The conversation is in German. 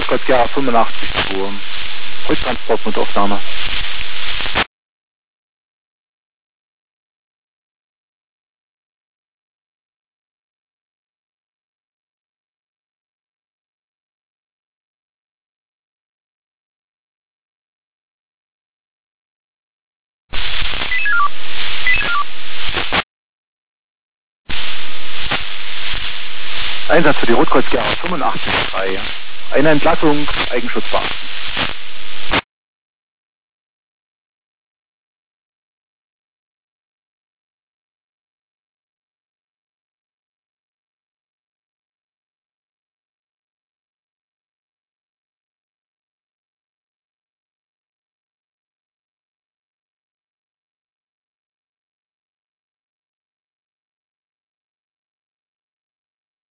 Rückwärtsgera 85 Tour. Rücktransport mit Aufnahme. Einsatz für die Rotkreuzgera 85-3. Eine Entlassung, Eigenschutz beachten.